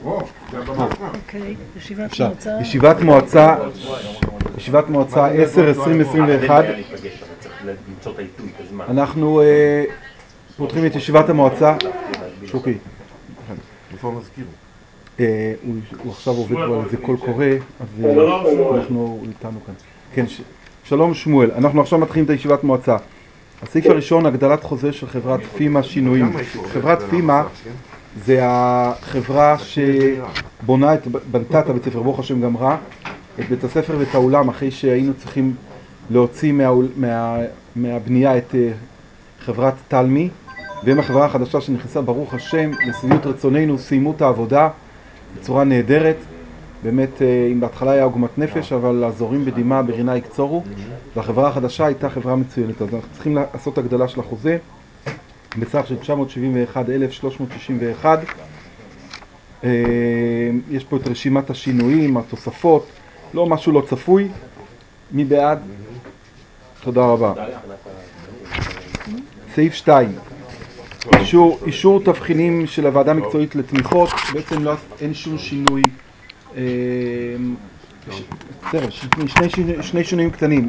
אוקיי, ישיבת מועצה 10-20-21. אנחנו פותחים את ישיבת המועצה. שוקי. איפה המזכיר? הוא עכשיו עובד כבר על זה קול קורא, אז אנחנו איתנו כאן. כן, שלום שמואל. אנחנו עכשיו מתחילים את הישיבת מועצה. הסעיף הראשון, הגדלת חוזה של חברת פימה שינויים. חברת פימה זה החברה שבנתה את הבית ספר, ברוך השם גמרה, את בית הספר ואת האולם, אחרי שהיינו צריכים להוציא מהבנייה את חברת תלמי, והם החברה החדשה שנכנסה, ברוך השם, לשביעות רצוננו, סיימו את העבודה בצורה נהדרת. באמת, אם בהתחלה היה עוגמת נפש, אבל הזורים בדימה ברינה יקצורו, והחברה החדשה הייתה חברה מצוינת. אז אנחנו צריכים לעשות הגדלה של החוזה בסך של 971,361. יש פה את רשימת השינויים, התוספות, לא משהו לא צפוי. מי בעד? תודה רבה. סעיף 2, אישור תבחינים של הוועדה המקצועית לתמיכות. בעצם אין שום שינוי, שני שינויים קטנים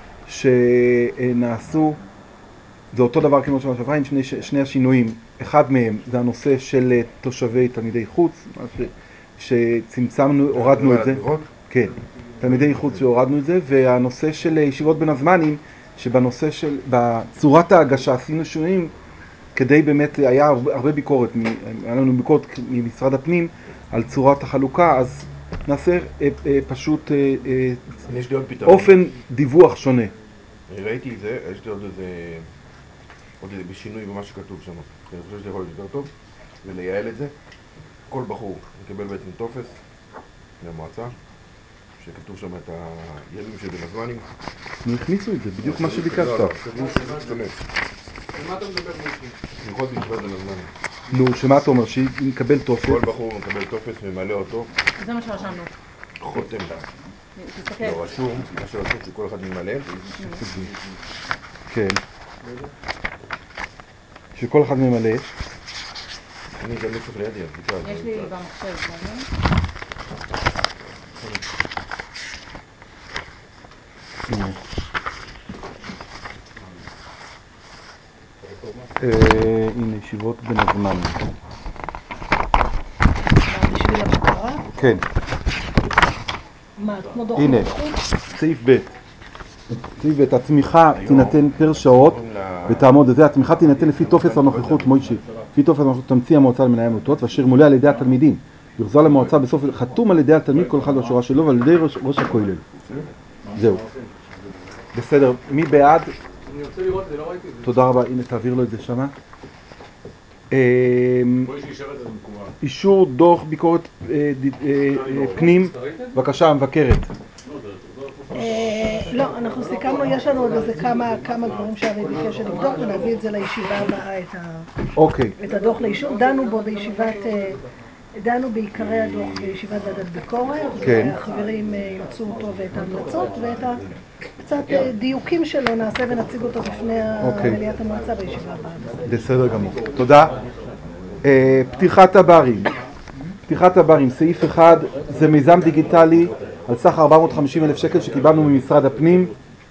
שנעשו, זה אותו דבר כמו שנה שעברה, עם שני השינויים. אחד מהם זה הנושא של תושבי תלמידי חוץ, שצמצמנו, הורדנו את זה. כן, תלמידי חוץ שהורדנו את זה, והנושא של ישיבות בין הזמנים, שבנושא של, בצורת ההגשה עשינו שינויים, כדי באמת, היה הרבה ביקורת, היה לנו ביקורת ממשרד הפנים על צורת החלוקה, אז נעשה פשוט אופן דיווח שונה. ראיתי את זה, יש לי עוד איזה בשינוי במה שכתוב שם. אני חושב שזה יכול להיות יותר טוב, ולייעל את זה. כל בחור יקבל בעצם טופס למועצה, שכתוב שם את הימים של בין הזמנים. הכניסו את זה, בדיוק מה שביקשת. לא, כתוב שזה משתנה. מה אתה מדבר מיקי? יכול להיות ישיבת בין הזמנים. נו, שמה אתה אומר? שנקבל טופס? כל בחור מקבל טופס, ממלא אותו. זה מה שרשמנו. חותם. תסתכל. לא רשום, מה שרשום שכל אחד ממלא. כן. שכל אחד ממלא. אני גם נצטרך לידי, אז ביקר. יש לי במחשב, הנה, ישיבות בין הזמן. בשביל הבקרה? כן. מה, כמו דוח הנה, סעיף ב'. סעיף ב', התמיכה תינתן פר שעות ותעמוד את זה. התמיכה תינתן לפי טופס הנוכחות, מוישי. לפי טופס הנוכחות תמציא המועצה למנהל עמותות, ואשר מולא על ידי התלמידים. יוחזר למועצה בסוף, חתום על ידי התלמיד כל אחד בשורה שלו ועל ידי ראש הכולל. זהו. בסדר, מי בעד? אני רוצה לראות את זה, לא ראיתי את זה. תודה רבה, הנה תעביר לו את זה שמה. אישור דוח ביקורת פנים, בבקשה, המבקרת. לא, אנחנו סיכמנו, יש לנו עוד איזה כמה דברים שאבי ביקש לבדוק, ונביא את זה לישיבה הבאה, את הדוח לאישור. דנו בו דנו בעיקרי הדוח בישיבת ועדת ביקורת, והחברים ימצאו אותו ואת ההמלצות, ואת קצת דיוקים שלו נעשה ונציג אותו בפני מליאת המועצה בישיבה הבאה. בסדר גמור, תודה. פתיחת הברים, סעיף 1, זה מיזם דיגיטלי על סך 450,000 שקל שקיבלנו ממשרד הפנים.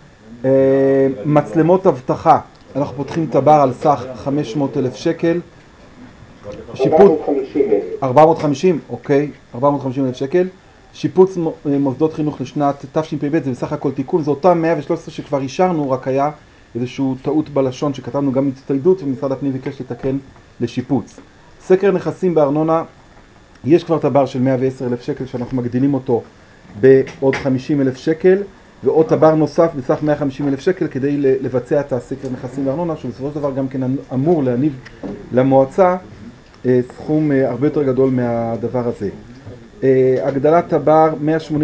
מצלמות אבטחה, אנחנו פותחים את הבר על סך 500,000 שקל. שיפוץ 450, אוקיי, 450,000 שקל. שיפוץ מוסדות חינוך לשנת תשפ"ב, זה בסך הכל תיקון, זה אותם 113 שכבר אישרנו, רק היה איזשהו טעות בלשון שכתבנו גם הצטיידות, ומשרד הפנים ביקש לתקן לשיפוץ. סקר נכסים בארנונה, יש כבר את הבר של 110,000 שקל שאנחנו מגדילים אותו בעוד 50,000 שקל, ועוד הבר נוסף בסך 150,000 שקל כדי לבצע את הסקר נכסים בארנונה, שבסופו של דבר גם כן אמור להניב למועצה סכום הרבה יותר גדול מהדבר הזה. הגדלת הבר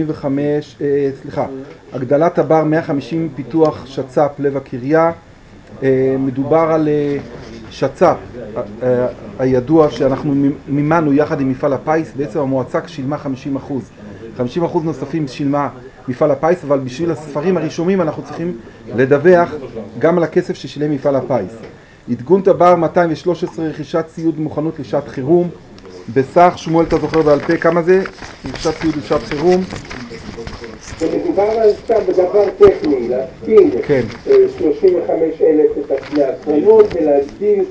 150 פיתוח שצ"פ לב הקריה. מדובר על שצ"פ הידוע שאנחנו מימנו יחד עם מפעל הפיס. בעצם המועצה שילמה 50%. 50% נוספים שילמה מפעל הפיס, אבל בשביל הספרים הרשומים אנחנו צריכים לדווח גם על הכסף ששילם מפעל הפיס. עדכון הבר 213, רכישת ציוד מוכנות לשעת חירום. בסך, שמואל אתה זוכר בעל פה כמה זה? לשעת ציוד לשעת חירום? ומדובר על סתם בדבר טכני, להקטין 35,000 את הקנסות ולהגדיל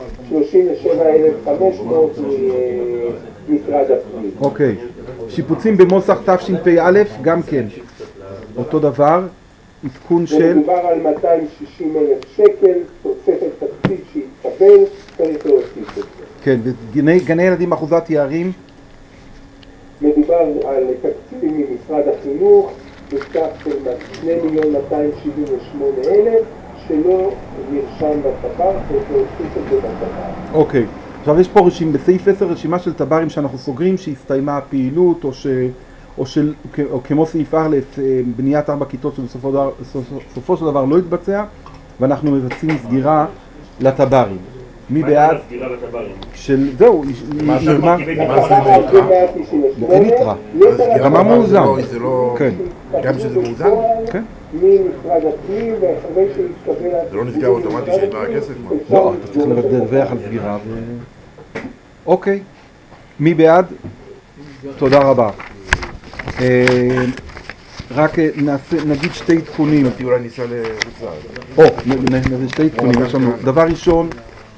37,500 ממשרד הפנים. אוקיי, שיפוצים במוסך תשפ"א גם כן, אותו דבר, עדכון של... מדובר על 260,000 שקל, תוספת תקציב שהתקבל, צריך להוסיף את זה. כן, וגני ילדים אחוזת יערים? מדובר על תקציבים ממשרד החינוך בסך של 2,278,000 שלא נרשם בטבר, צריך להוסיף את זה בטבר. אוקיי, עכשיו יש פה בסעיף 10 רשימה של טברים שאנחנו סוגרים שהסתיימה הפעילות או כמו סעיף א' בניית 4 כיתות שבסופו של דבר לא התבצע ואנחנו מבצעים סגירה לטברים. מי בעד? של זהו, נגמר? אין יתרה. גמר מאוזן. זה לא... גם שזה מאוזן? כן. ממשרד הפנים ואחרי שהתקבל... זה לא נסגר אוטומטי שנגמר הכסף? לא, אתה צריך לדווח על סגירה ו... אוקיי. מי בעד? תודה רבה. רק נגיד שתי עדכונים. אולי ניסע לחוץ לארץ. שתי עדכונים. יש לנו דבר ראשון,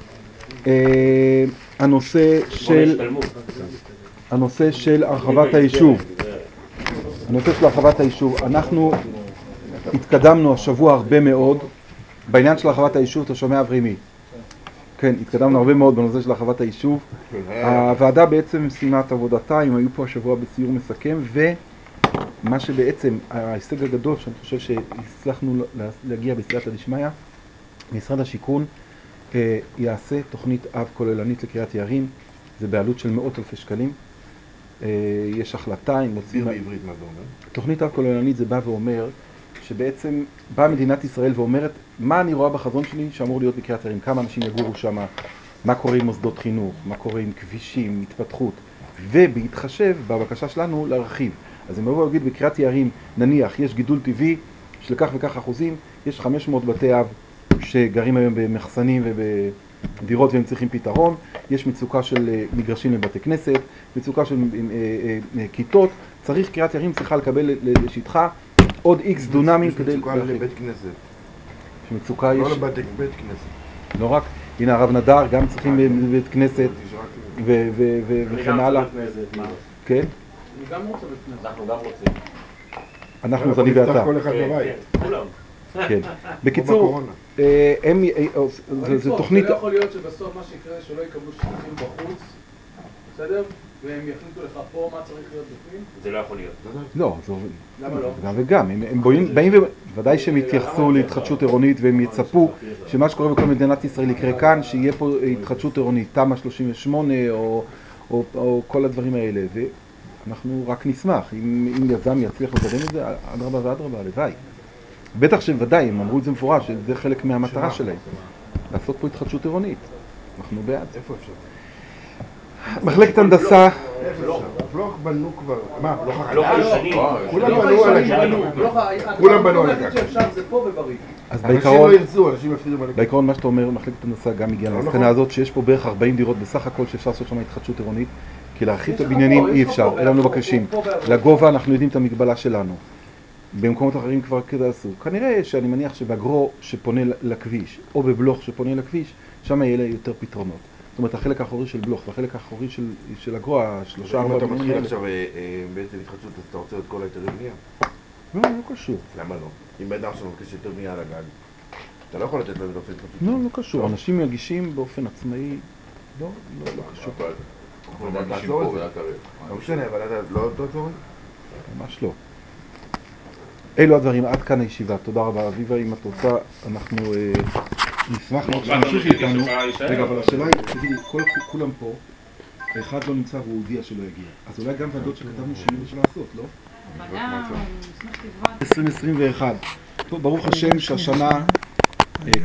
הנושא של הרחבת היישוב. הנושא של הרחבת היישוב. אנחנו התקדמנו השבוע הרבה מאוד בעניין של הרחבת היישוב. אתה שומע אברימי? כן, התקדמנו הרבה מאוד בנושא של הרחבת היישוב. הוועדה בעצם סיימה את עבודתה, הם היו פה השבוע בסיור מסכם, ומה שבעצם ההישג הגדול שאני חושב שהצלחנו להגיע בסייעתא דשמיא, משרד השיכון יעשה תוכנית אב כוללנית לקריית יערים, זה בעלות של מאות אלפי שקלים. יש החלטה, תסביר בעברית מה זה אומר. תוכנית אב כוללנית זה בא ואומר שבעצם באה מדינת ישראל ואומרת מה אני רואה בחזון שלי שאמור להיות בקריית יערים, כמה אנשים יגורו שם, מה קורה עם מוסדות חינוך, מה קורה עם כבישים, התפתחות, ובהתחשב בבקשה שלנו להרחיב. אז אם בואו נגיד בקריית יערים נניח יש גידול טבעי של כך וכך אחוזים, יש 500 בתי אב שגרים היום במחסנים ובדירות והם צריכים פתרון, יש מצוקה של מגרשים לבתי כנסת, מצוקה של כיתות, צריך קריית יערים צריכה לקבל לשטחה עוד איקס דונמים כדי... יש מצוקה לבית כנסת. מצוקה יש... לא לבית כנסת. לא רק, הנה הרב נדר גם צריכים בבית כנסת וכן הלאה. כן? אני גם רוצה בית כנסת. אנחנו גם רוצים. אנחנו זה אני ואתה. כל אחד בבית. כולם. כן. בקיצור, זה תוכנית... זה לא יכול להיות שבסוף מה שיקרה שלא יקבלו שטחים בחוץ, בסדר? והם יחליטו לך פה מה צריך להיות בפנים? זה לא יכול להיות. לא, למה לא? גם וגם. הם באים ודאי שהם יתייחסו להתחדשות עירונית והם יצפו שמה שקורה בכל מדינת ישראל יקרה כאן, שיהיה פה התחדשות עירונית, תמ"א 38 או כל הדברים האלה. ואנחנו רק נשמח, אם יזם יצליח לקדם את זה, אדרבה ואדרבה, הלוואי. בטח שוודאי, הם אמרו את זה מפורש, שזה חלק מהמטרה שלהם. לעשות פה התחדשות עירונית. אנחנו בעד. איפה אפשר? מחלקת הנדסה... בלוך בנו כבר... מה? בלוך הישנים. כולם בנו על הגן. כולם בנו על הגן. זה פה בבריא. אז אנשים לא ירצו, אנשים יפסידו על הגן. בעיקרון מה שאתה אומר, מחלקת הנדסה גם הגיעה למסקנה הזאת שיש פה בערך 40 דירות בסך הכל שאפשר לעשות שם התחדשות עירונית, כי להרחיב את הבניינים אי אפשר, אין לנו בקשים. לגובה אנחנו יודעים את המגבלה שלנו. במקומות אחרים כבר כדי עשו. כנראה שאני מניח שבגרו שפונה לכביש, או בבלוך שפונה לכביש, שם יהיה יותר פתרונות. זאת אומרת, החלק האחורי של בלוך והחלק האחורי של הגרו, השלושה, ארבע... אם אתה מתחיל עכשיו בעצם התחדשות, אז אתה רוצה את כל היתרי בנייה? לא, לא קשור. למה לא? אם בן אדם שמבקש יותר בנייה על הגג, אתה לא יכול לתת לו אם אתה רוצה התחדשות. לא, לא קשור. אנשים מגישים באופן עצמאי, לא קשור. אבל תעצור את זה. לא משנה, אבל אתה לא תעצור את זה? ממש לא. אלו הדברים, עד כאן הישיבה. תודה רבה. אביבה, אם את רוצה, אנחנו נשמח להמשיך איתנו. רגע, אבל השאלה היא, תגידי, כולם פה, האחד לא נמצא והוא הודיע שלא יגיע. אז אולי גם ועדות שכתבנו שינוי של לעשות, לא? 2021. ברוך השם שהשנה